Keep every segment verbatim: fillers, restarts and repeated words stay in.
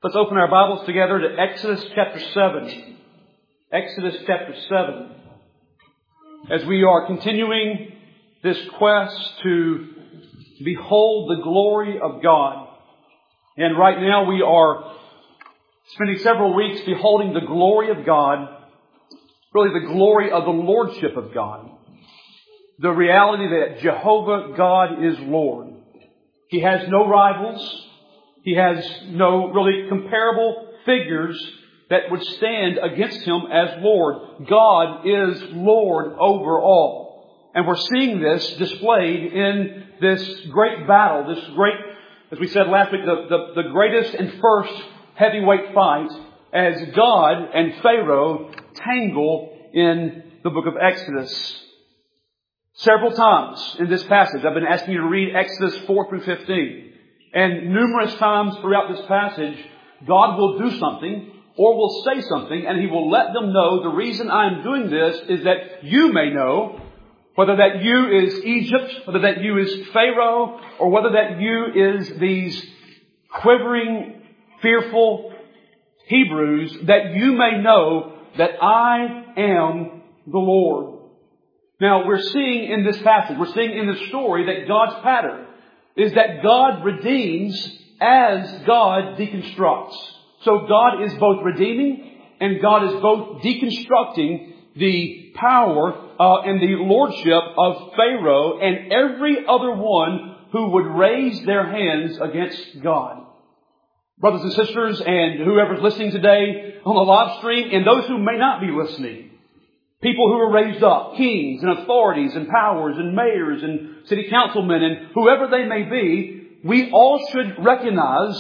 Let's open our Bibles together to Exodus chapter seven. Exodus chapter seven. As we are continuing this quest to behold the glory of God. And right now we are spending several weeks beholding the glory of God. Really the glory of the Lordship of God. The reality that Jehovah God is Lord. He has no rivals. He has no really comparable figures that would stand against Him as Lord. God is Lord over all. And we're seeing this displayed in this great battle, this great, as we said last week, the, the, the greatest and first heavyweight fight as God and Pharaoh tangle in the book of Exodus. Several times in this passage, I've been asking you to read Exodus four through fifteen. And numerous times throughout this passage, God will do something or will say something, and He will let them know the reason I'm doing this is that you may know, whether that you is Egypt, whether that you is Pharaoh, or whether that you is these quivering, fearful Hebrews, that you may know that I am the Lord. Now, we're seeing in this passage, we're seeing in the story that God's pattern is that God redeems as God deconstructs. So God is both redeeming and God is both deconstructing the power uh, and the lordship of Pharaoh and every other one who would raise their hands against God. Brothers and sisters, and whoever's listening today on the live stream, and those who may not be listening, people who are raised up, kings and authorities and powers and mayors and city councilmen and whoever they may be, we all should recognize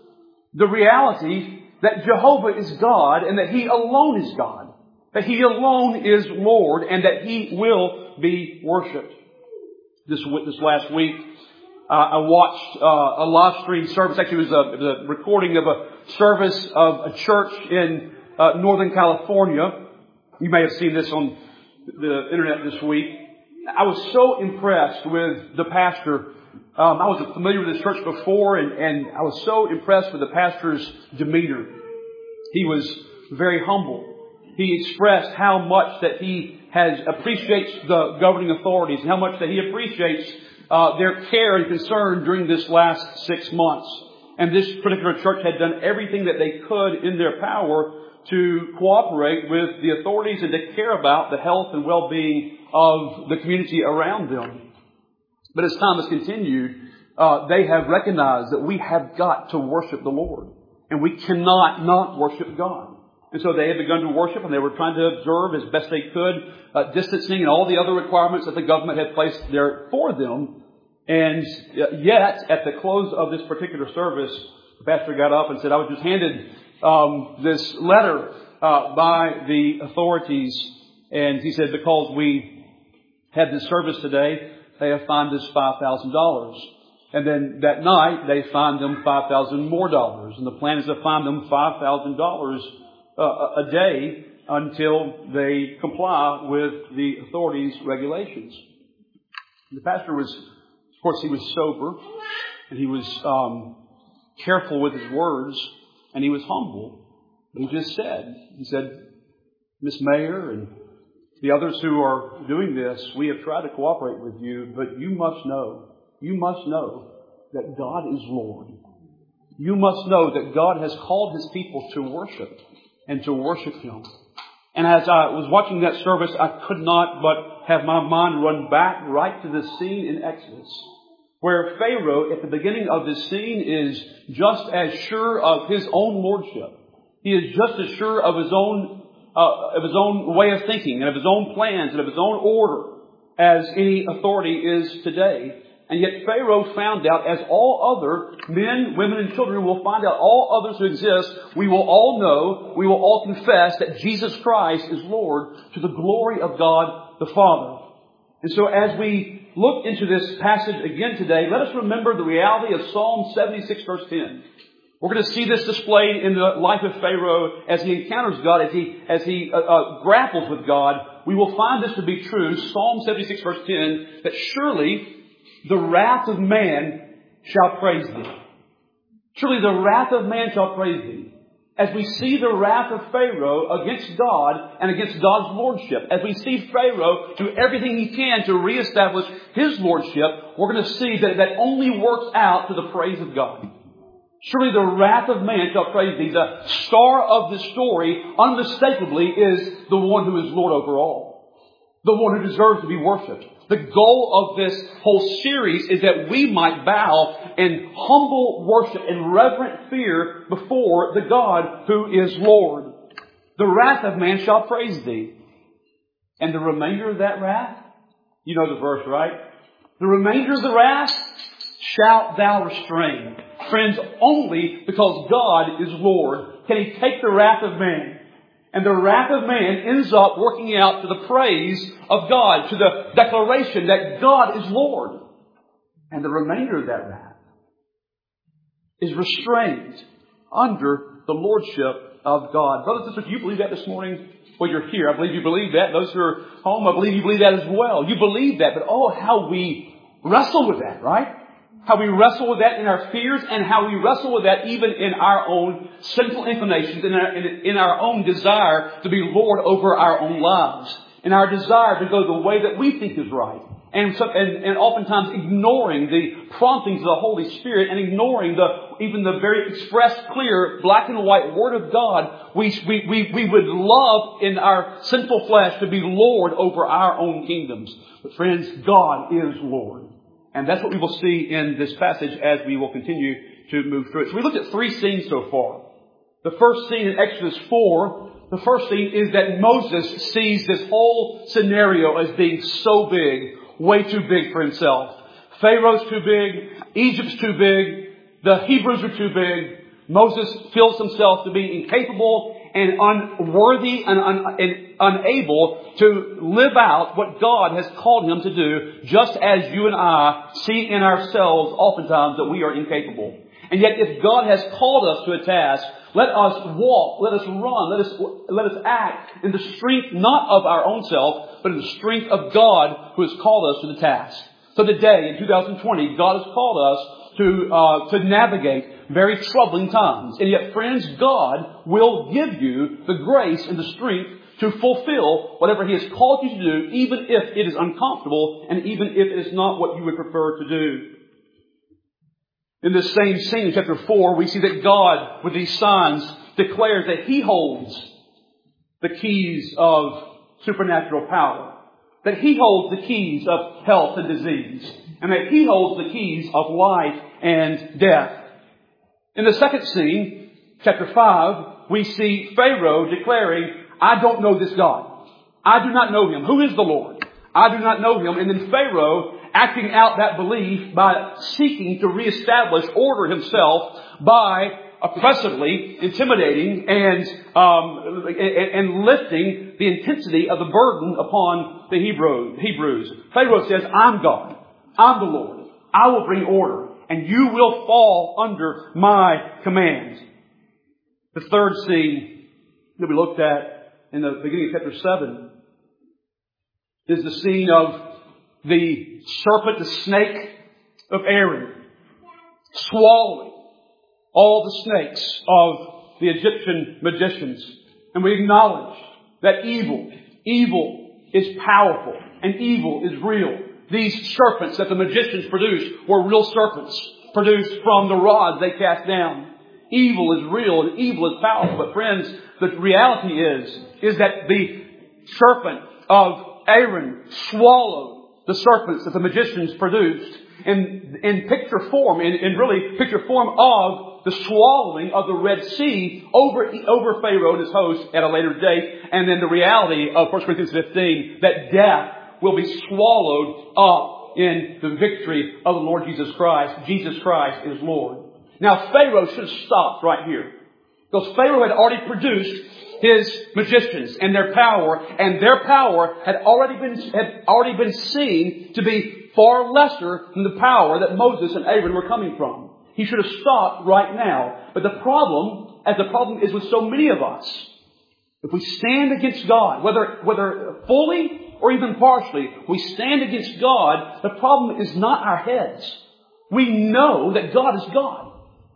the reality that Jehovah is God and that He alone is God. That He alone is Lord and that He will be worshipped. This, this last week, uh, I watched uh, a live stream service. Actually, it was, a, it was a recording of a service of a church in uh, Northern California. You may have seen this on the internet this week. I was so impressed with the pastor. Um, I was familiar with this church before, and, and I was so impressed with the pastor's demeanor. He was very humble. He expressed how much that he has appreciates the governing authorities and how much that he appreciates uh, their care and concern during this last six months. And this particular church had done everything that they could in their power to cooperate with the authorities and to care about the health and well-being of the community around them. But as time has continued, uh, they have recognized that we have got to worship the Lord. And we cannot not worship God. And so they had begun to worship, and they were trying to observe as best they could, uh, distancing and all the other requirements that the government had placed there for them. And yet, at the close of this particular service, the pastor got up and said, I was just handed Um, this letter uh, by the authorities, and he said, because we had this service today, they have fined us five thousand dollars. And then that night, they fined them five thousand more dollars. And the plan is to fine them five thousand dollars uh, a day until they comply with the authorities' regulations. The pastor was, of course, he was sober, and he was um, careful with his words. And he was humble. He just said, he said, Miss Mayor and the others who are doing this, we have tried to cooperate with you, but you must know, you must know that God is Lord. You must know that God has called His people to worship and to worship Him. And as I was watching that service, I could not but have my mind run back right to the scene in Exodus, where Pharaoh, at the beginning of this scene, is just as sure of his own lordship. He is just as sure of his own uh, of his own way of thinking and of his own plans and of his own order as any authority is today. And yet Pharaoh found out, as all other men, women, and children will find out, all others who exist, we will all know, we will all confess that Jesus Christ is Lord to the glory of God the Father. And so as we look into this passage again today, let us remember the reality of Psalm seventy-six, verse ten. We're going to see this displayed in the life of Pharaoh as he encounters God, as he as he uh, uh, grapples with God. We will find this to be true, Psalm seventy-six, verse ten, that surely the wrath of man shall praise thee. Surely the wrath of man shall praise thee. As we see the wrath of Pharaoh against God and against God's lordship, as we see Pharaoh do everything he can to reestablish his lordship, we're going to see that that only works out to the praise of God. Surely the wrath of man shall praise thee. The star of the story, unmistakably, is the one who is Lord over all. The one who deserves to be worshipped. The goal of this whole series is that we might bow in humble worship and reverent fear before the God who is Lord. The wrath of man shall praise thee. And the remainder of that wrath, you know the verse, right? The remainder of the wrath shalt thou restrain. Friends, only because God is Lord can He take the wrath of man. And the wrath of man ends up working out to the praise of God, to the declaration that God is Lord. And the remainder of that wrath is restrained under the lordship of God. Brothers and sisters, do you believe that this morning? Well, you're here. I believe you believe that. Those who are home, I believe you believe that as well. You believe that. But oh, how we wrestle with that, right? How we wrestle with that in our fears, and how we wrestle with that even in our own sinful inclinations, in our, in, in our own desire to be Lord over our own lives, in our desire to go the way that we think is right, and, so, and, and oftentimes ignoring the promptings of the Holy Spirit, and ignoring the even the very expressed, clear, black and white Word of God. We, we, we, we would love in our sinful flesh to be Lord over our own kingdoms. But friends, God is Lord. And that's what we will see in this passage as we will continue to move through it. So we looked at three scenes so far. The first scene in Exodus four, the first scene is that Moses sees this whole scenario as being so big, way too big for himself. Pharaoh's too big, Egypt's too big, the Hebrews are too big. Moses feels himself to be incapable and unworthy and, un- and unable to live out what God has called him to do, just as you and I see in ourselves oftentimes that we are incapable. And yet if God has called us to a task, let us walk, let us run, let us, let us act in the strength not of our own self, but in the strength of God who has called us to the task. So today, in two thousand twenty, God has called us to uh, to navigate very troubling times. And yet, friends, God will give you the grace and the strength to fulfill whatever He has called you to do, even if it is uncomfortable and even if it is not what you would prefer to do. In this same scene in chapter four, we see that God, with these signs, declares that He holds the keys of supernatural power. That He holds the keys of health and disease. And that He holds the keys of life and death. In the second scene, chapter five, we see Pharaoh declaring, I don't know this God. I do not know Him. Who is the Lord? I do not know Him. And then Pharaoh acting out that belief by seeking to reestablish order himself by oppressively intimidating and, um, and, and lifting the intensity of the burden upon the Hebrew, Hebrews. Pharaoh says, I'm God. I'm the Lord. I will bring order, and you will fall under my command. The third scene that we looked at in the beginning of chapter seven is the scene of the serpent, the snake of Aaron, swallowing all the snakes of the Egyptian magicians. And we acknowledge that evil, evil is powerful and evil is real. These serpents that the magicians produced were real serpents produced from the rods they cast down. Evil is real and evil is powerful. But friends, the reality is, is that the serpent of Aaron swallowed the serpents that the magicians produced in, in picture form, in, in really picture form of the swallowing of the Red Sea over, over Pharaoh and his host at a later date. And then the reality of First Corinthians fifteen, that death will be swallowed up in the victory of the Lord Jesus Christ. Jesus Christ is Lord. Now Pharaoh should have stopped right here, because Pharaoh had already produced his magicians and their power, and their power had already been had already been seen to be far lesser than the power that Moses and Aaron were coming from. He should have stopped right now. But the problem, as the problem is with so many of us, if we stand against God, whether whether fully or even partially, we stand against God, the problem is not our heads. We know that God is God.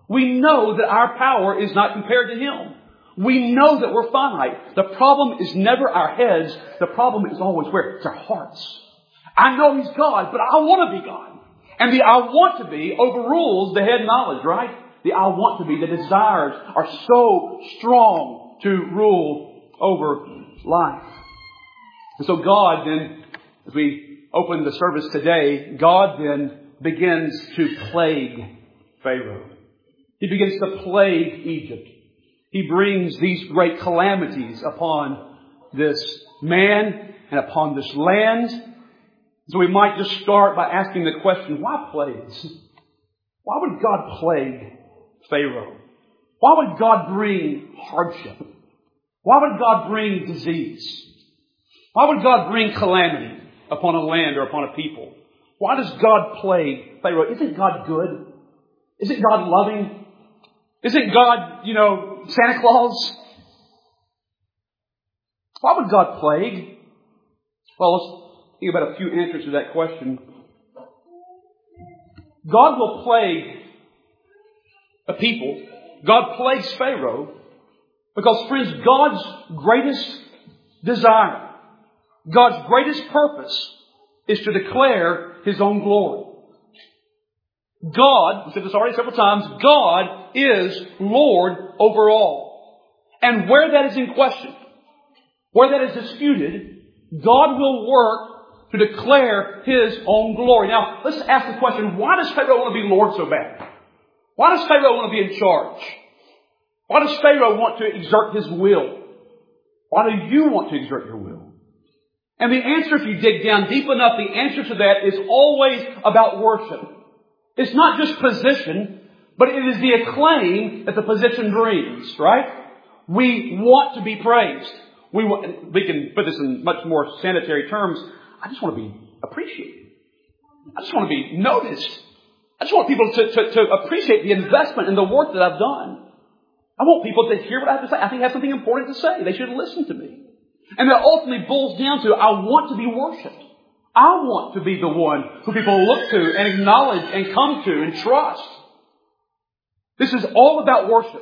We know that our power is not compared to Him. We know that we're finite. The problem is never our heads. The problem is always where? It's our hearts. I know He's God, but I want to be God. And the I want to be overrules the head knowledge, right? The I want to be, the desires are so strong to rule over life. And so God then, as we open the service today, God then begins to plague Pharaoh. He begins to plague Egypt. He brings these great calamities upon this man and upon this land. So we might just start by asking the question, why plagues? Why would God plague Pharaoh? Why would God bring hardship? Why would God bring disease? Why would God bring calamity upon a land or upon a people? Why does God plague Pharaoh? Isn't God good? Isn't God loving? Isn't God, you know, Santa Claus? Why would God plague? Well, let's think about a few answers to that question. God will plague a people. God plagues Pharaoh because, friends, God's greatest desire, God's greatest purpose is to declare His own glory. God, we've said this already several times, God is Lord over all. And where that is in question, where that is disputed, God will work to declare His own glory. Now, let's ask the question, why does Pharaoh want to be Lord so bad? Why does Pharaoh want to be in charge? Why does Pharaoh want to exert his will? Why do you want to exert your will? And the answer, if you dig down deep enough, the answer to that is always about worship. It's not just position, but it is the acclaim that the position brings, right? We want to be praised. We want, we can put this in much more sanitary terms. I just want to be appreciated. I just want to be noticed. I just want people to, to, to appreciate the investment and the work that I've done. I want people to hear what I have to say. I think I have something important to say. They should listen to me. And that ultimately boils down to, I want to be worshipped. I want to be the one who people look to and acknowledge and come to and trust. This is all about worship.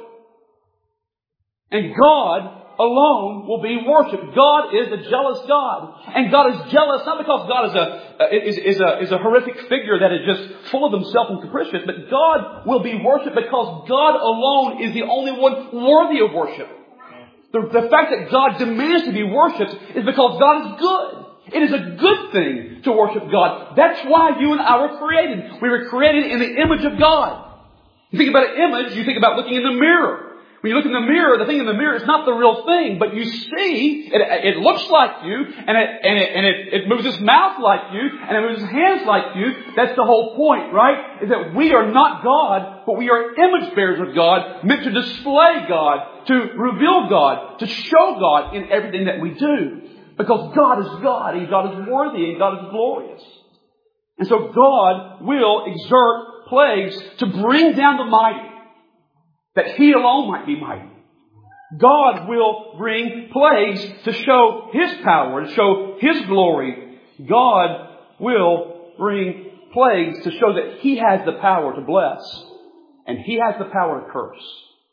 And God alone will be worshipped. God is a jealous God. And God is jealous not because God is a, is, is a, is a horrific figure that is just full of himself and capricious, but God will be worshipped because God alone is the only one worthy of worship. The, the fact that God demands to be worshipped is because God is good. It is a good thing to worship God. That's why you and I were created. We were created in the image of God. You think about an image, you think about looking in the mirror. When you look in the mirror, the thing in the mirror is not the real thing, but you see, it, it looks like you, and it, and it, and it, it moves its mouth like you, and it moves its hands like you. That's the whole point, right? Is that we are not God, but we are image bearers of God, meant to display God, to reveal God, to show God in everything that we do. Because God is God, and God is worthy, and God is glorious. And so God will exert plagues to bring down the mighty, that He alone might be mighty. God will bring plagues to show His power, to show His glory. God will bring plagues to show that He has the power to bless, and He has the power to curse.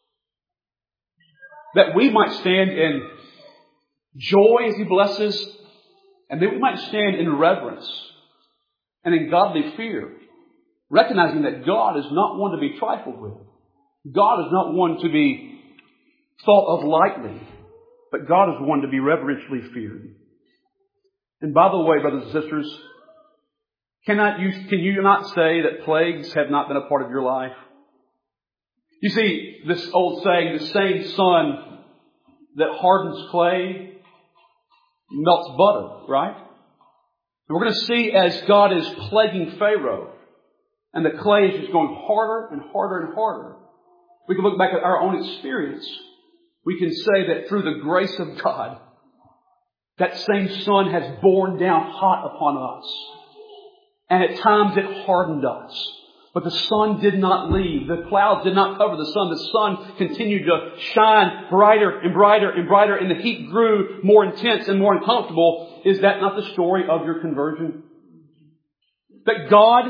That we might stand in joy as He blesses, and that we might stand in reverence and in godly fear, recognizing that God is not one to be trifled with. God is not one to be thought of lightly, but God is one to be reverentially feared. And by the way, brothers and sisters, cannot you, can you not say that plagues have not been a part of your life? You see, this old saying, the same sun that hardens clay melts butter, right? And we're going to see as God is plaguing Pharaoh, and the clay is just going harder and harder and harder. We can look back at our own experience. We can say that through the grace of God, that same sun has borne down hot upon us. And at times it hardened us. But the sun did not leave. The clouds did not cover the sun. The sun continued to shine brighter and brighter and brighter, and the heat grew more intense and more uncomfortable. Is that not the story of your conversion? That God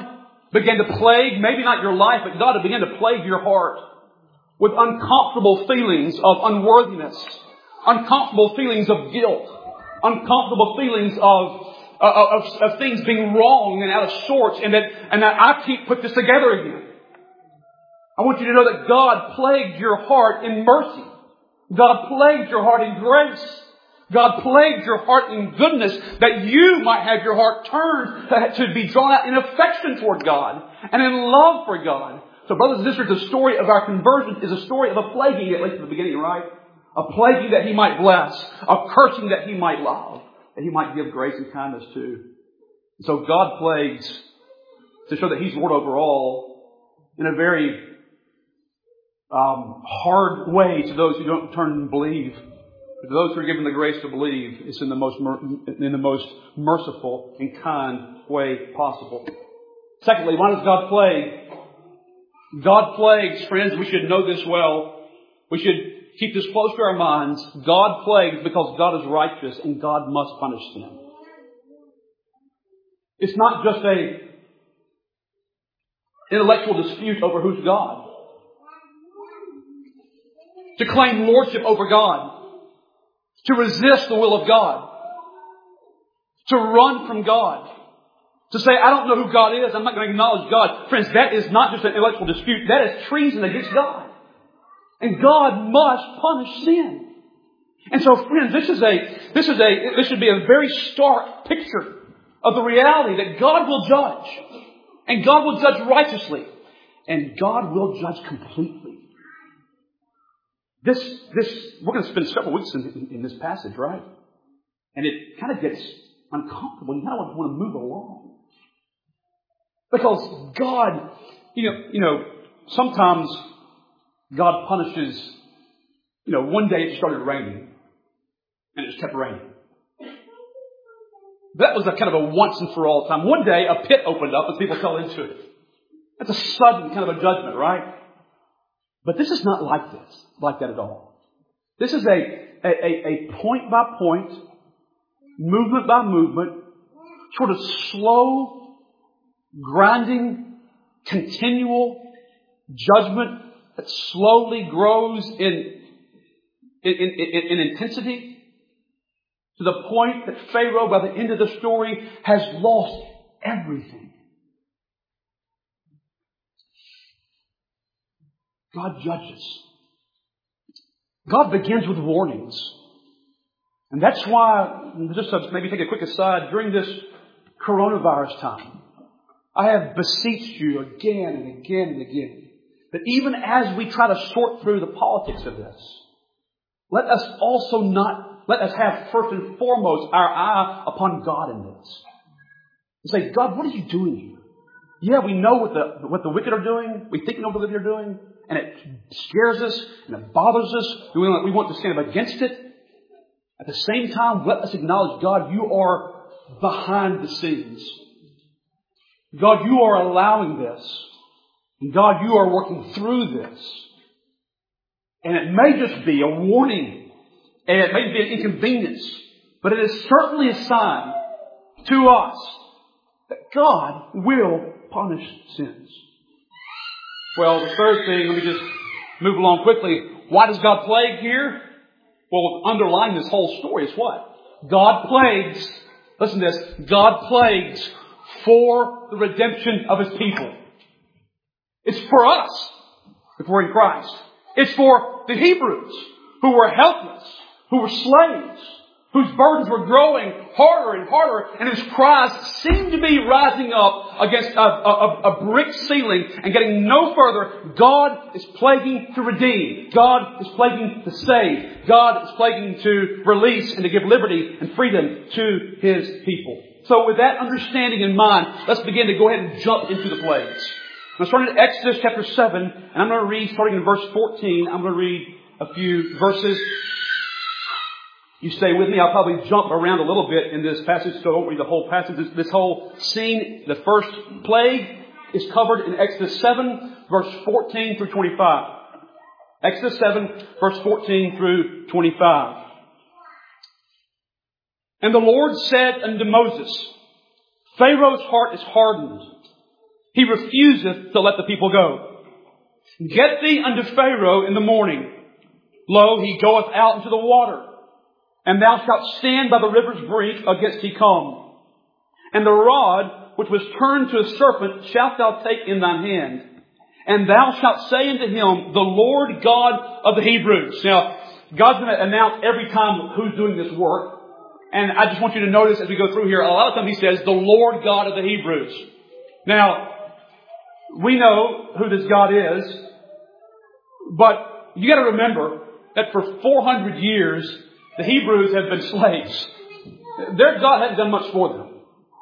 began to plague, maybe not your life, but God began to plague your heart with uncomfortable feelings of unworthiness, uncomfortable feelings of guilt, uncomfortable feelings of, uh, of, of things being wrong and out of sorts, and that, and that I can't put this together again. I want you to know that God plagued your heart in mercy. God plagued your heart in grace. God plagued your heart in goodness, that you might have your heart turned to be drawn out in affection toward God and in love for God. So brothers and sisters, the story of our conversion is a story of a plaguing, at least at the beginning, right? A plaguing that He might bless, a cursing that He might love, that He might give grace and kindness to. So God plagues to show that He's Lord over all in a very um, hard way to those who don't turn and believe. But to those who are given the grace to believe, it's in the most mer- in the most merciful and kind way possible. Secondly, why does God plague? God plagues, friends, we should know this well. We should keep this close to our minds. God plagues because God is righteous and God must punish sin. It's not just a intellectual dispute over who's God. To claim lordship over God. To resist the will of God. To run from God. To say, I don't know who God is, I'm not going to acknowledge God. Friends, that is not just an intellectual dispute. That is treason against God. And God must punish sin. And so, friends, this is a, this is a, this should be a very stark picture of the reality that God will judge. And God will judge righteously. And God will judge completely. This, this, we're going to spend several weeks in, in, in this passage, right? And it kind of gets uncomfortable. You kind of want to move along. Because God, you know, you know, sometimes God punishes, you know, one day it started raining. And it just kept raining. That was a kind of a once and for all time. One day a pit opened up and people fell into it. That's a sudden kind of a judgment, right? But this is not like this, like that at all. This is a, a, a point by point, movement by movement, sort of slow, grinding, continual judgment that slowly grows in, in, in, in, in intensity to the point that Pharaoh, by the end of the story, has lost everything. God judges. God begins with warnings. And that's why, just to maybe take a quick aside, during this coronavirus time, I have beseeched you again and again and again that even as we try to sort through the politics of this, let us also not, let us have first and foremost our eye upon God in this. And say, God, what are you doing here? Yeah, we know what the, what the wicked are doing. We think we know what the wicked are doing. And it scares us and it bothers us. We want, we want to stand up against it. At the same time, let us acknowledge, God, you are behind the scenes. God, you are allowing this. And God, you are working through this. And it may just be a warning. And it may be an inconvenience. But it is certainly a sign to us that God will punish sins. Well, the third thing, let me just move along quickly. Why does God plague here? Well, underlying this whole story is what? God plagues, listen to this, God plagues for the redemption of His people. It's for us, if we're in Christ. It's for the Hebrews, who were helpless, who were slaves, whose burdens were growing harder and harder, and whose cries seemed to be rising up against a, a, a brick ceiling and getting no further. God is plaguing to redeem. God is plaguing to save. God is plaguing to release and to give liberty and freedom to His people. So with that understanding in mind, let's begin to go ahead and jump into the plagues. I'm starting in Exodus chapter seven, and I'm going to read, starting in verse fourteen, I'm going to read a few verses. You stay with me. I'll probably jump around a little bit in this passage, so I won't read the whole passage. This, this whole scene, the first plague, is covered in Exodus seven, verse fourteen through twenty-five. Exodus seven, verse fourteen through twenty-five. And the Lord said unto Moses, Pharaoh's heart is hardened. he refuseth to let the people go. Get thee unto Pharaoh in the morning. Lo, he goeth out into the water, and thou shalt stand by the river's brink against he come. And the rod which was turned to a serpent shalt thou take in thine hand. And thou shalt say unto him, the Lord God of the Hebrews. Now, God's going to announce every time who's doing this work. And I just want you to notice as we go through here, a lot of times he says, the Lord God of the Hebrews. Now, we know who this God is. But you got to remember that for four hundred years, the Hebrews have been slaves. Their God hasn't done much for them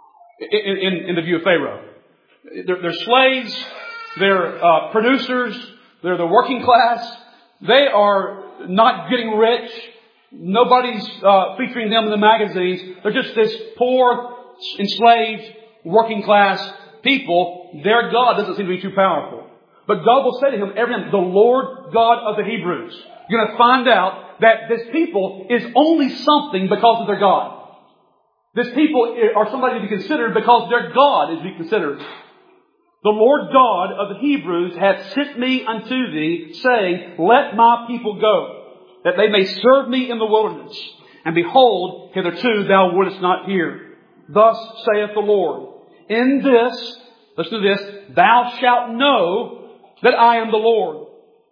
in, in, in the view of Pharaoh. They're, they're slaves. They're uh, producers. They're the working class. They are not getting rich. Nobody's uh, featuring them in the magazines. They're just this poor, enslaved, working class people. Their God doesn't seem to be too powerful. But God will say to him every time, the Lord God of the Hebrews. You're going to find out that this people is only something because of their God. This people are somebody to be considered because their God is to be considered. The Lord God of the Hebrews hath sent me unto thee, saying, let my people go, that they may serve me in the wilderness. And behold, hitherto thou wouldest not hear. Thus saith the Lord, in this, listen to this, thou shalt know that I am the Lord.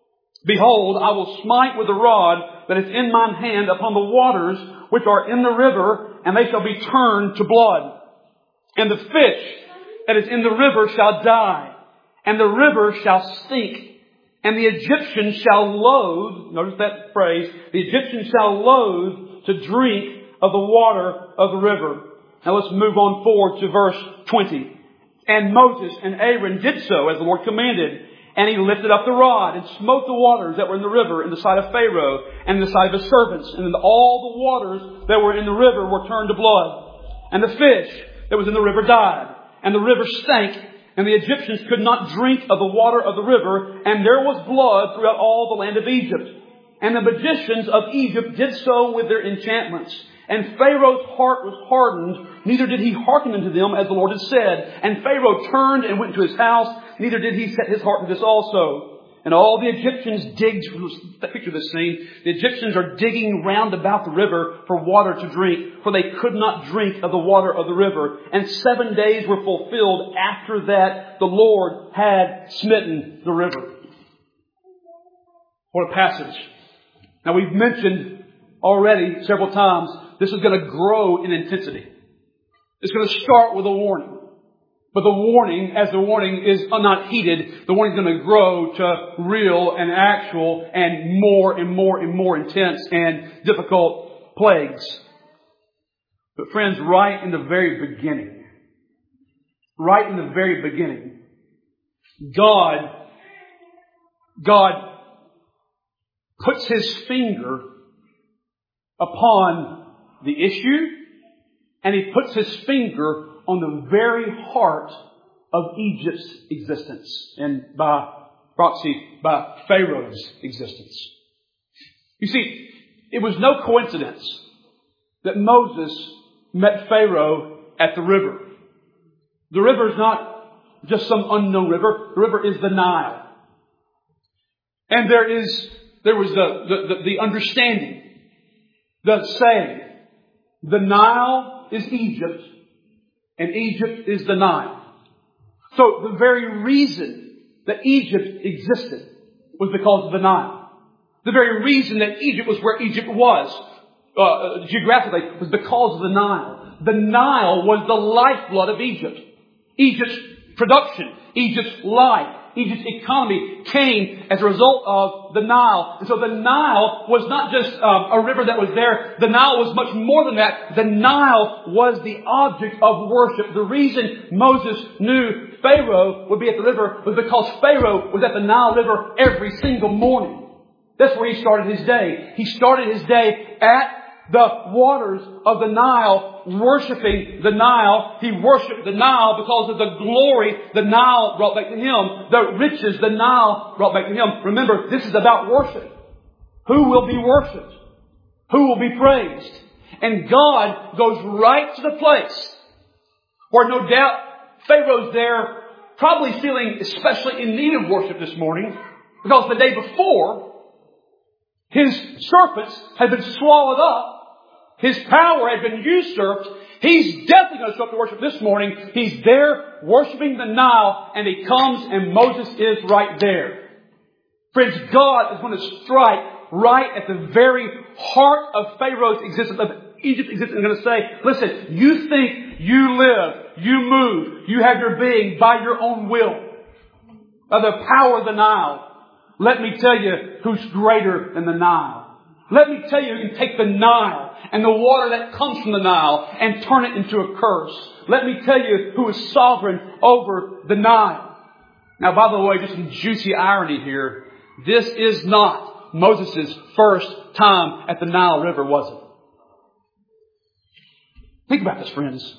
Behold, I will smite with the rod that is in mine hand upon the waters which are in the river, and they shall be turned to blood. And the fish that is in the river shall die, and the river shall stink. And the Egyptians shall loathe, notice that phrase, the Egyptians shall loathe to drink of the water of the river. Now let's move on forward to verse twenty. And Moses and Aaron did so as the Lord commanded. And he lifted up the rod and smote the waters that were in the river in the sight of Pharaoh and in the sight of his servants. And then all the waters that were in the river were turned to blood. And the fish that was in the river died. And the river stank. And the Egyptians could not drink of the water of the river. And there was blood throughout all the land of Egypt. And the magicians of Egypt did so with their enchantments. And Pharaoh's heart was hardened, neither did he hearken unto them as the Lord had said. And Pharaoh turned and went into his house, neither did he set his heart to this also. And all the Egyptians digged, picture this scene, the Egyptians are digging round about the river for water to drink, for they could not drink of the water of the river. And seven days were fulfilled after that the Lord had smitten the river. What a passage. Now we've mentioned already several times, this is going to grow in intensity. It's going to start with a warning. But the warning, as the warning is not heeded, the warning is going to grow to real and actual and more and more and more intense and difficult plagues. But friends, right in the very beginning, right in the very beginning, God, God puts His finger upon the issue, and He puts His finger on the very heart of Egypt's existence, and by proxy, by Pharaoh's existence. You see, it was no coincidence that Moses met Pharaoh at the river. The river is not just some unknown river. The river is the Nile. And there is, there was the, the, the, the understanding, the saying, the Nile is Egypt, and Egypt is the Nile. So the very reason that Egypt existed was because of the Nile. The very reason that Egypt was where Egypt was, uh, geographically, was because of the Nile. The Nile was the lifeblood of Egypt. Egypt's production, Egypt's life, Egypt's economy came as a result of the Nile. And so the Nile was not just um, a river that was there. The Nile was much more than that. The Nile was the object of worship. The reason Moses knew Pharaoh would be at the river was because Pharaoh was at the Nile River every single morning. That's where he started his day. He started his day at the waters of the Nile, worshiping the Nile. He worshipped the Nile because of the glory the Nile brought back to him, the riches the Nile brought back to him. Remember, this is about worship. Who will be worshipped? Who will be praised? And God goes right to the place where no doubt Pharaoh's there probably feeling especially in need of worship this morning because the day before, his serpents had been swallowed up. His power had been usurped. He's definitely going to show up to worship this morning. He's there worshiping the Nile, and he comes and Moses is right there. Friends, God is going to strike right at the very heart of Pharaoh's existence, of Egypt's existence, and going to say, listen, you think you live, you move, you have your being by your own will, by the power of the Nile. Let me tell you who's greater than the Nile. Let me tell you who can take the Nile and the water that comes from the Nile and turn it into a curse. Let me tell you who is sovereign over the Nile. Now, by the way, just some juicy irony here. This is not Moses' first time at the Nile River, was it? Think about this, friends.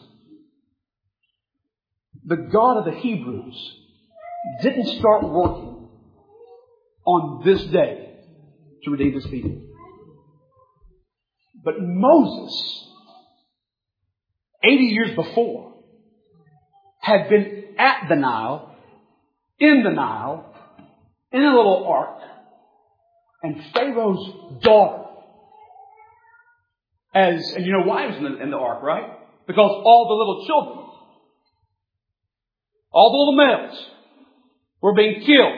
The God of the Hebrews didn't start working on this day to redeem His people. But Moses, eighty years before, had been at the Nile, in the Nile, in a little ark, and Pharaoh's daughter, as, and you know why he was in the, in the ark, right? Because all the little children, all the little males, were being killed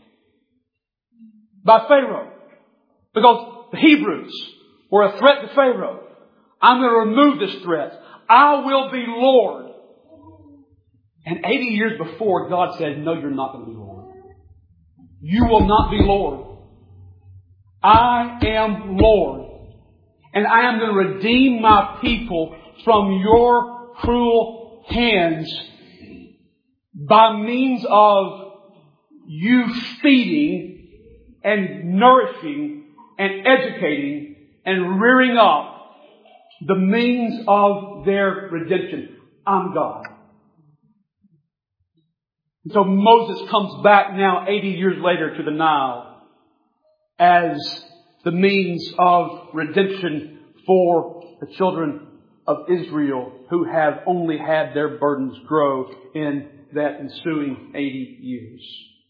by Pharaoh. Because the Hebrews were a threat to Pharaoh. I'm going to remove this threat. I will be Lord. And eighty years before, God said, no, you're not going to be Lord. You will not be Lord. I am Lord. And I am going to redeem my people from your cruel hands by means of you feeding and nourishing and educating and rearing up the means of their redemption. I'm God. And so Moses comes back now eighty years later to the Nile as the means of redemption for the children of Israel who have only had their burdens grow in that ensuing eighty years.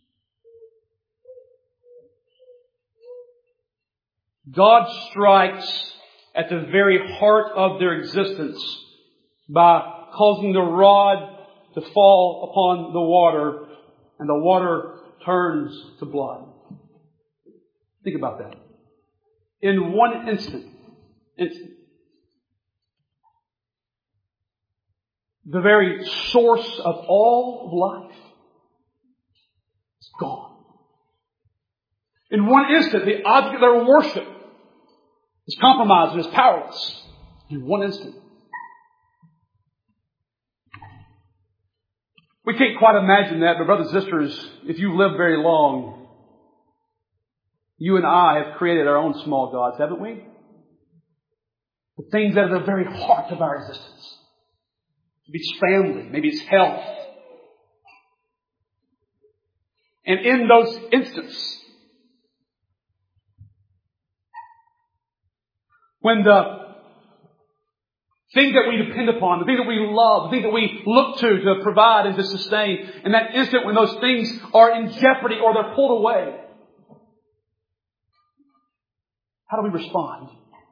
God strikes at the very heart of their existence by causing the rod to fall upon the water, and the water turns to blood. Think about that. In one instant, instant, the very source of all life is gone. In one instant, the object of their worship is compromised and is powerless. In one instant. We can't quite imagine that, but brothers and sisters, if you live very long, you and I have created our own small gods, haven't we? The things that are the very heart of our existence. Maybe it's family, maybe it's health. And in those instances, when the things that we depend upon, the things that we love, the things that we look to to provide and to sustain, in that instant when those things are in jeopardy or they're pulled away, how do we respond?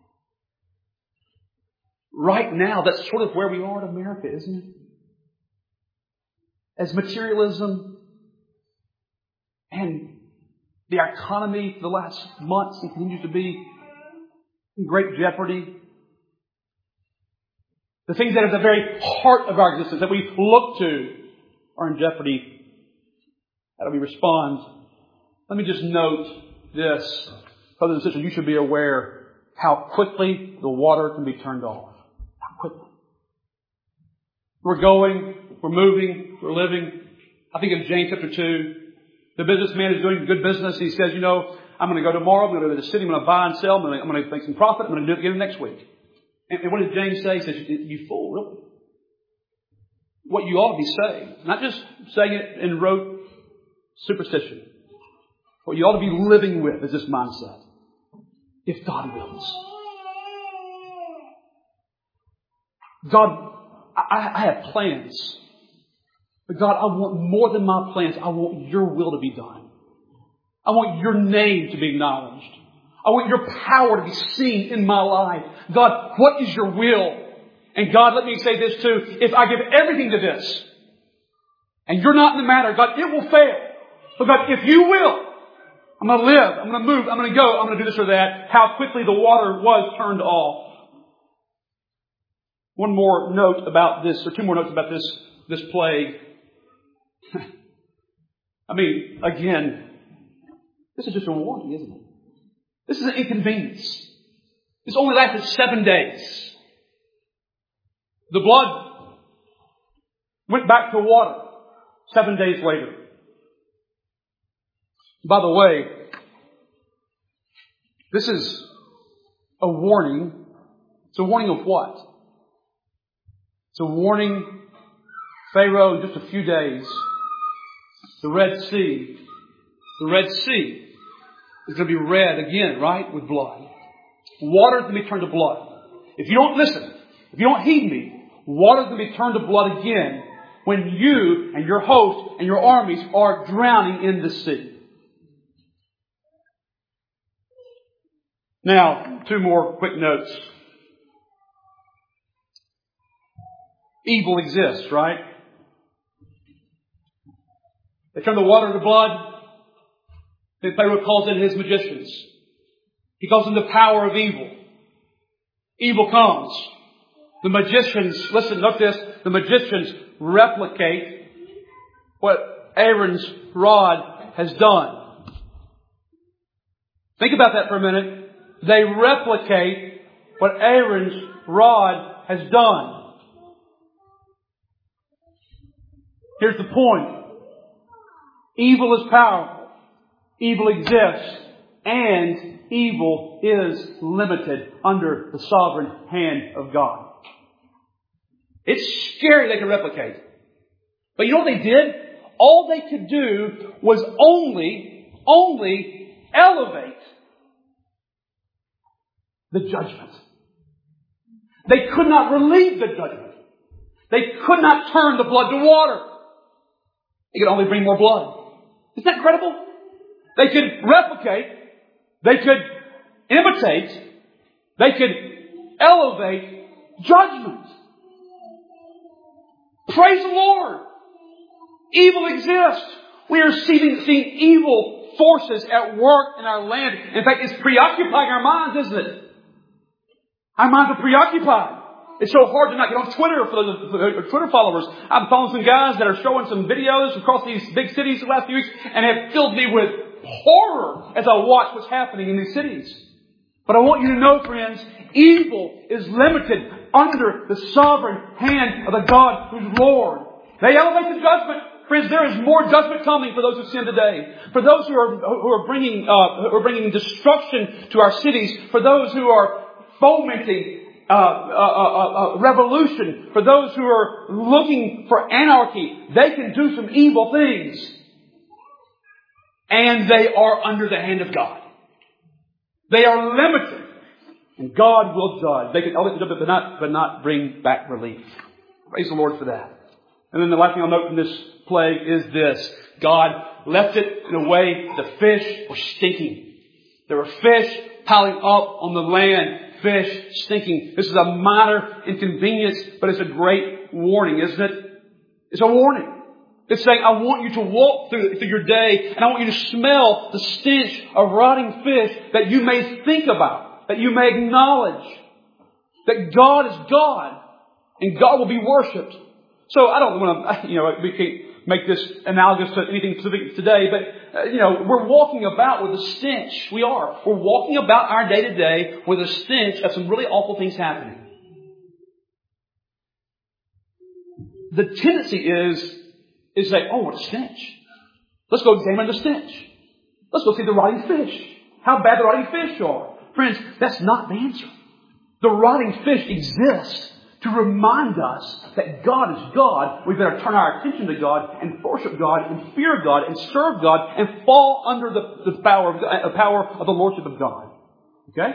Right now, that's sort of where we are in America, isn't it? As materialism and the economy for the last months continues to be in great jeopardy. The things that are at the very heart of our existence that we look to are in jeopardy. How do we respond? Let me just note this. Brothers and sisters, you should be aware how quickly the water can be turned off. How quickly. We're going, we're moving, we're living. I think of James chapter two. The businessman is doing good business. He says, you know, I'm going to go tomorrow. I'm going to go to the city. I'm going to buy and sell. I'm going to, I'm going to make some profit. I'm going to do it again next week. And, and what does James say? He says, you fool, really? What you ought to be saying, not just saying it in rote superstition. What you ought to be living with is this mindset. If God wills. God, I, I have plans. But God, I want more than my plans. I want your will to be done. I want your name to be acknowledged. I want your power to be seen in my life. God, what is your will? And God, let me say this too. If I give everything to this, and you're not in the matter, God, it will fail. But God, if you will, I'm going to live, I'm going to move, I'm going to go, I'm going to do this or that. How quickly the water was turned off. One more note about this, or two more notes about this, this plague. I mean, again, this is just a warning, isn't it? This is an inconvenience. This only lasted seven days. The blood went back to water seven days later. By the way, this is a warning. It's a warning of what? It's a warning, Pharaoh, in just a few days, the Red Sea, the Red Sea is going to be red again, right, with blood. Water is going to be turned to blood. If you don't listen, if you don't heed me, water is going to be turned to blood again when you and your host and your armies are drowning in the sea. Now, two more quick notes. Evil exists, right? They turn the water to blood. Then Pharaoh calls in his magicians. He calls in the power of evil. Evil comes. The magicians, listen, note this, the magicians replicate what Aaron's rod has done. Think about that for a minute. They replicate what Aaron's rod has done. Here's the point. Evil is powerful. Evil exists. And evil is limited under the sovereign hand of God. It's scary they can replicate. But you know what they did? All they could do was only, only elevate the judgment. They could not relieve the judgment. They could not turn the blood to water. They could only bring more blood. Isn't that incredible? They could replicate. They could imitate. They could elevate judgment. Praise the Lord. Evil exists. We are seeing, seeing evil forces at work in our land. In fact, it's preoccupying our minds, isn't it? Our minds are preoccupied. It's so hard to not get on Twitter for the, for the Twitter followers. I'm following some guys that are showing some videos across these big cities the last few weeks, and it filled me with horror as I watch what's happening in these cities. But I want you to know, friends, evil is limited under the sovereign hand of the God who's Lord. They elevate the judgment. Friends, there is more judgment coming for those who sin today. For those who are who are bringing uh, who are bringing destruction to our cities. For those who are fomenting uh, uh, uh, uh, revolution. For those who are looking for anarchy. They can do some evil things. And they are under the hand of God. They are limited. And God will judge. They can elevate the judgment, but not, but not bring back relief. Praise the Lord for that. And then the last thing I'll note from this plague is this. God left it in a way the fish were stinking. There were fish piling up on the land. Fish stinking. This is a minor inconvenience, but it's a great warning, isn't it? It's a warning. It's saying, I want you to walk through, through your day, and I want you to smell the stench of rotting fish, that you may think about, that you may acknowledge that God is God, and God will be worshipped. So I don't want to, you know, we can't make this analogous to anything specific today, but, uh, you know, we're walking about with a stench. We are. We're walking about our day to day with a stench of some really awful things happening. The tendency is, is say, oh, what a stench. Let's go examine the stench. Let's go see the rotting fish. How bad the rotting fish are. Friends, that's not the answer. The rotting fish exists to remind us that God is God. We better turn our attention to God and worship God and fear God and serve God and fall under the, the power of the power of the Lordship of God. Okay?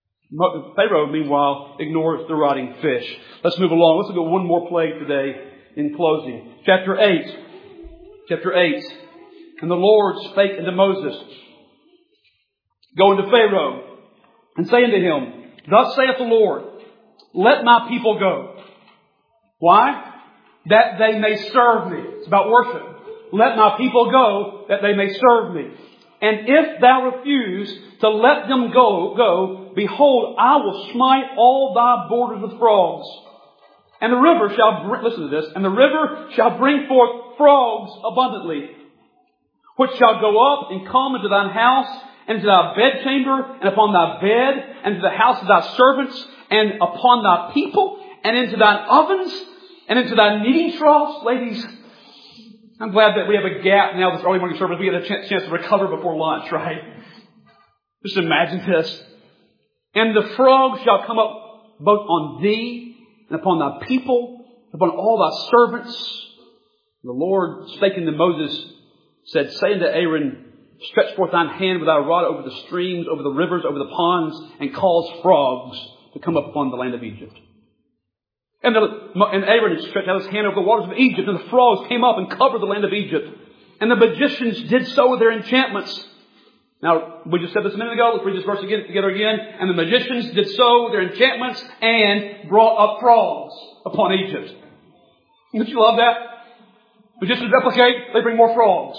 Pharaoh, meanwhile, ignores the rotting fish. Let's move along. Let's look at one more plague today in closing. Chapter eight. Chapter eight. And the Lord spake unto Moses, Go unto Pharaoh, and say unto him, Thus saith the Lord, Let my people go. Why? That they may serve me. It's about worship. Let my people go, that they may serve me. And if thou refuse to let them go, go, behold, I will smite all thy borders with frogs. And the river shall, br- listen to this, and the river shall bring forth frogs abundantly, which shall go up and come into thine house, and into thy bedchamber, and upon thy bed, and into the house of thy servants, and upon thy people, and into thine ovens, and into thy kneading troughs. Ladies, I'm glad that we have a gap now, this early morning service. We get a chance, chance to recover before lunch, right? Just imagine this. And the frogs shall come up both on thee, and upon thy people, upon all thy servants. The Lord spake unto Moses, said, Say unto Aaron, Stretch forth thine hand with thy rod over the streams, over the rivers, over the ponds, and cause frogs to come up upon the land of Egypt. And, the, and Aaron stretched out his hand over the waters of Egypt, and the frogs came up and covered the land of Egypt. And the magicians did so with their enchantments. Now, we just said this a minute ago. Let's read this verse again, together again. And the magicians did so with their enchantments and brought up frogs upon Egypt. Don't you love that? Magicians replicate, they bring more frogs.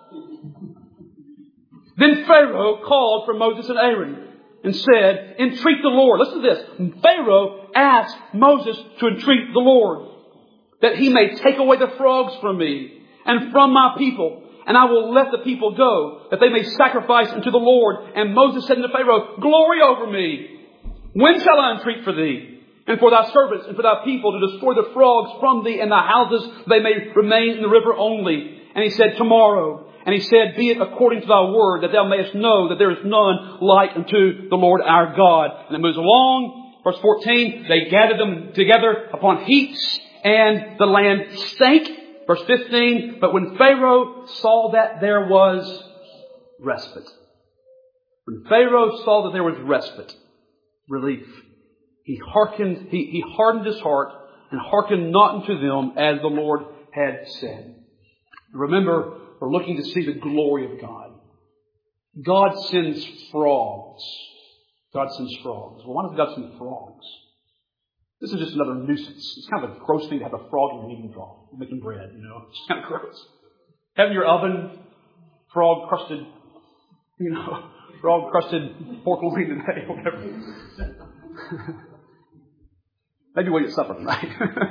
Then Pharaoh called for Moses and Aaron and said, Entreat the Lord. Listen to this. Pharaoh asked Moses to entreat the Lord, that he may take away the frogs from me and from my people, and I will let the people go, that they may sacrifice unto the Lord. And Moses said unto Pharaoh, Glory over me. When shall I entreat for thee, and for thy servants, and for thy people, to destroy the frogs from thee and thy houses, they may remain in the river only? And he said, Tomorrow. And he said, Be it according to thy word, that thou mayest know that there is none like unto the Lord our God. And it moves along. Verse fourteen, they gathered them together upon heaps, and the land stank. Verse fifteen, but when Pharaoh saw that there was respite. When Pharaoh saw that there was respite, relief, he hearkened, he, he hardened his heart, and hearkened not unto them as the Lord had said. Remember, we're looking to see the glory of God. God sends frogs. God sends frogs. Well, why does God send frogs? This is just another nuisance. It's kind of a gross thing to have a frog in your kneading trough. You're making bread, you know. It's kind of gross. Have in your oven frog crusted, you know, frog crusted pork loin today, whatever. Maybe wait at supper tonight.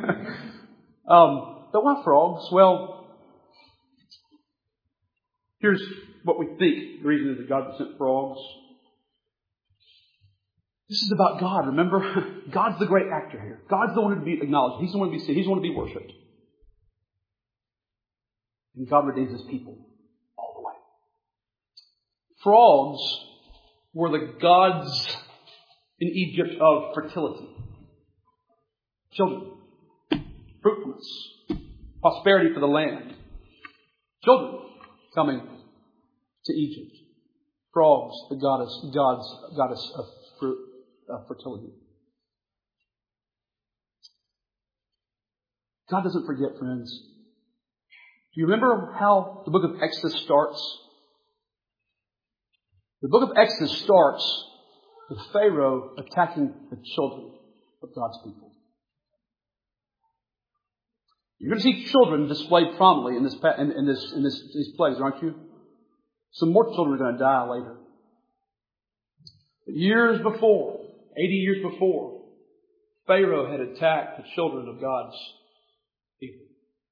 um, but why frogs? Well, here's what we think the reason is that God sent frogs. This is about God, remember? God's the great actor here. God's the one to be acknowledged. He's the one to be seen. He's the one to be worshipped. And God redeems His people all the way. Frogs were the gods in Egypt of fertility. Children. Fruitfulness. Prosperity for the land. Children coming to Egypt. Frogs, the goddess, God's goddess of fruit, of fertility. God doesn't forget, friends. Do you remember how the book of Exodus starts? The book of Exodus starts with Pharaoh attacking the children of God's people. You're going to see children displayed prominently in this in, in this in this these plagues, aren't you? Some more children are going to die later. But years before, eighty years before, Pharaoh had attacked the children of God's people.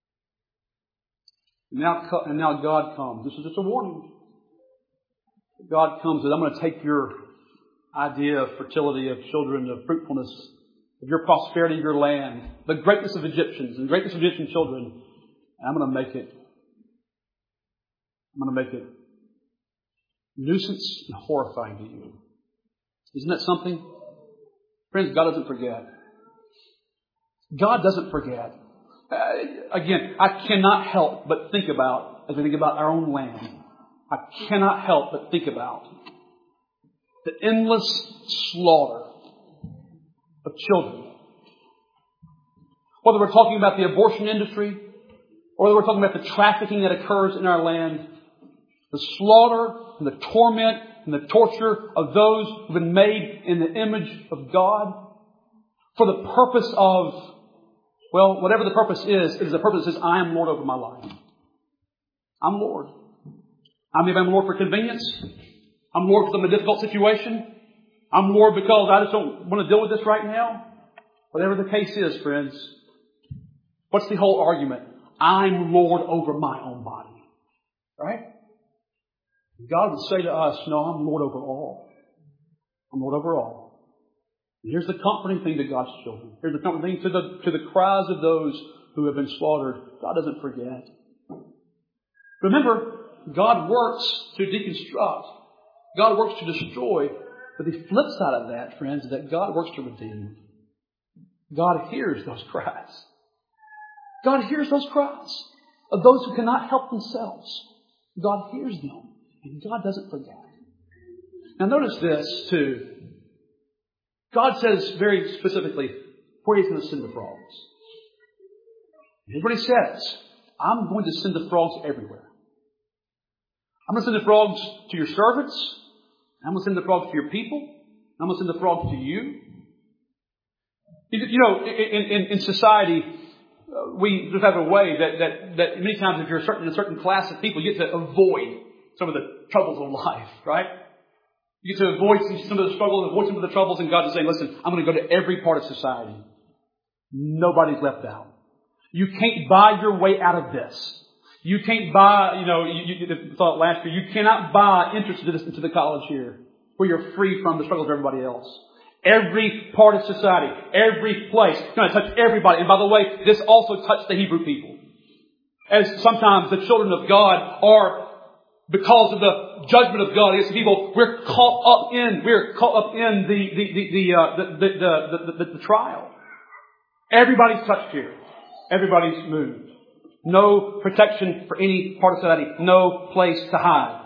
And now, and now God comes. This is just a warning. God comes and I'm going to take your idea of fertility, of children, of fruitfulness, of your prosperity, of your land, the greatness of Egyptians and greatness of Egyptian children, and I'm going to make it, I'm going to make it nuisance and horrifying to you. Isn't that something? Friends, God doesn't forget. God doesn't forget. Uh, again, I cannot help but think about, as we think about our own land, I cannot help but think about the endless slaughter of children. Whether we're talking about the abortion industry, or whether we're talking about the trafficking that occurs in our land, the slaughter and the torment and the torture of those who've been made in the image of God, for the purpose of, well, whatever the purpose is, it is the purpose that says, I am Lord over my life. I'm Lord. I mean, I'm Lord for convenience. I'm Lord because I'm in a difficult situation. I'm Lord because I just don't want to deal with this right now. Whatever the case is, friends, what's the whole argument? I'm Lord over my own body. Right? God would say to us, no, I'm Lord over all. I'm Lord over all. And here's the comforting thing to God's children. Here's the comforting thing to the, to the cries of those who have been slaughtered. God doesn't forget. Remember, God works to deconstruct. God works to destroy. But the flip side of that, friends, is that God works to redeem. God hears those cries. God hears those cries of those who cannot help themselves. God hears them. And God doesn't forget. Now notice this too. God says very specifically where He's going to send the frogs. Here's what He says. I'm going to send the frogs everywhere. I'm going to send the frogs to your servants. I'm going to send the frogs to your people. I'm going to send the frogs to you. You know, in, in, in society, we just have a way that, that, that many times if you're a certain, in a certain class of people, you get to avoid some of the troubles of life, right? You get to avoid some of the struggles, avoid some of the troubles, and God is saying, listen, I'm going to go to every part of society. Nobody's left out. You can't buy your way out of this. You can't buy, you know, you, you thought last year, you cannot buy entrance into, this, into the college here where you're free from the struggles of everybody else. Every part of society, every place, it's going to touch everybody. And by the way, this also touched the Hebrew people. As sometimes the children of God are, because of the judgment of God against the people, we're caught up in, we're caught up in the, the, the, the, uh, the, the, the, the, the, the trial. Everybody's touched here. Everybody's moved. No protection for any part of society. No place to hide.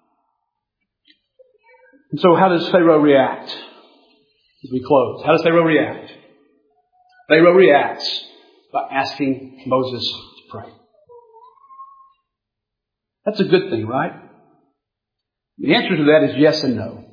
And so how does Pharaoh react as we close? How does Pharaoh react? Pharaoh reacts by asking Moses to pray. That's a good thing, right? The answer to that is yes and no.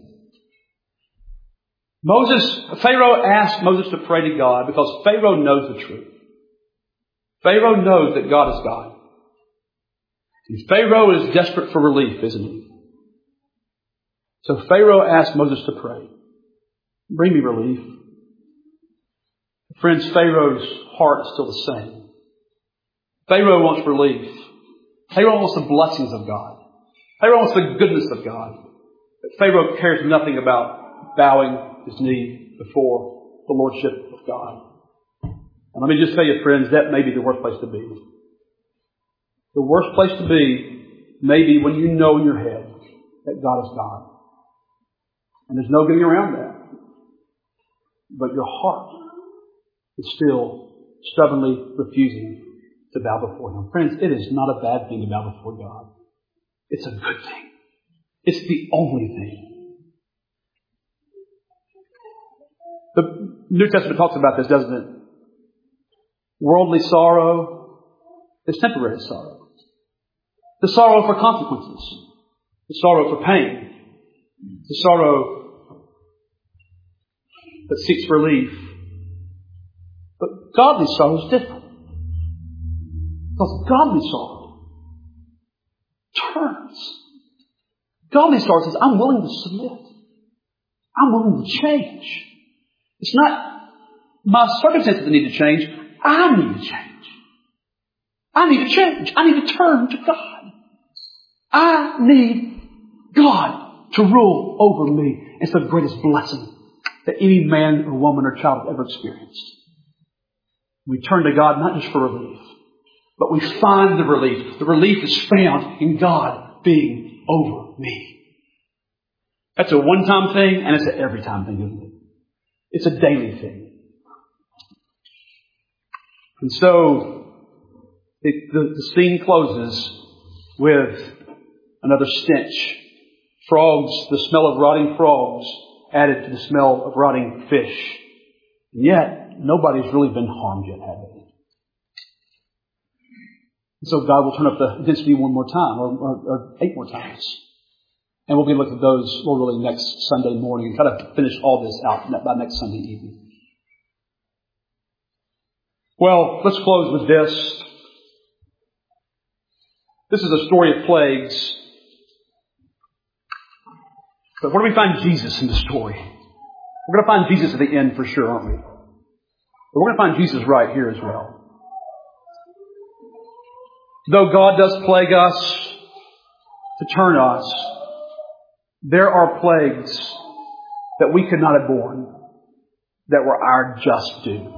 Moses, Pharaoh asked Moses to pray to God because Pharaoh knows the truth. Pharaoh knows that God is God. And Pharaoh is desperate for relief, isn't he? So Pharaoh asked Moses to pray. Bring me relief. Friends, Pharaoh's heart is still the same. Pharaoh wants relief. Pharaoh wants the blessings of God. Pharaoh wants the goodness of God. But Pharaoh cares nothing about bowing his knee before the lordship of God. And let me just tell you, friends, that may be the worst place to be. The worst place to be may be when you know in your head that God is God. And there's no getting around that. But your heart is still stubbornly refusing to bow before Him. Friends, it is not a bad thing to bow before God. It's a good thing. It's the only thing. The New Testament talks about this, doesn't it? Worldly sorrow is temporary sorrow. The sorrow for consequences. The sorrow for pain. The sorrow that seeks relief. But godly sorrow is different. Because godly sorrow turns. Godly sorrow says, I'm willing to submit. I'm willing to change. It's not my circumstances that need to change. I need to change. I need to change. I need to turn to God. I need God to rule over me. It's the greatest blessing that any man or woman or child has ever experienced. We turn to God not just for relief, but we find the relief. The relief is found in God being over me. That's a one-time thing, and it's an every-time thing, isn't it? It's a daily thing. And so, it, the, the scene closes with another stench. Frogs, the smell of rotting frogs added to the smell of rotting fish. And yet, nobody's really been harmed yet, have they? So God will turn up the intensity one more time, or, or, or eight more times. And we'll be looking at those, Lord willing, next Sunday morning and try to finish all this out by next Sunday evening. Well, let's close with this. This is a story of plagues. But where do we find Jesus in the story? We're going to find Jesus at the end for sure, aren't we? But we're going to find Jesus right here as well. Though God does plague us to turn us, there are plagues that we could not have borne that were our just due.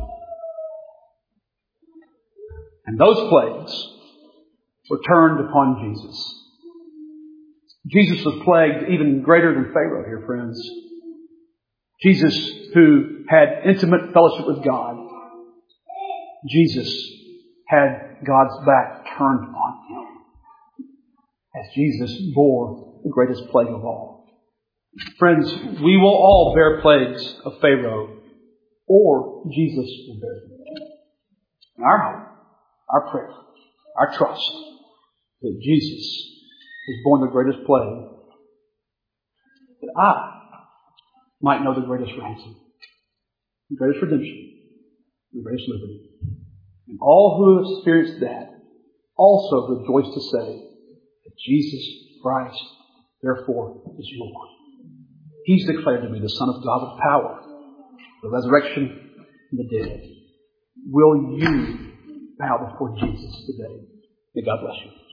And those plagues were turned upon Jesus. Jesus was plagued even greater than Pharaoh here, friends. Jesus, who had intimate fellowship with God, Jesus had God's back turned on him as Jesus bore the greatest plague of all. Friends, we will all bear plagues of Pharaoh, or Jesus will bear them. And our hope, our prayer, our trust that Jesus has borne the greatest plague, that I might know the greatest ransom, the greatest redemption, the greatest liberty. And all who have experienced that also rejoice to say that Jesus Christ, therefore, is Lord. He's declared to be the Son of God with power, the resurrection from the dead. Will you bow before Jesus today? May God bless you.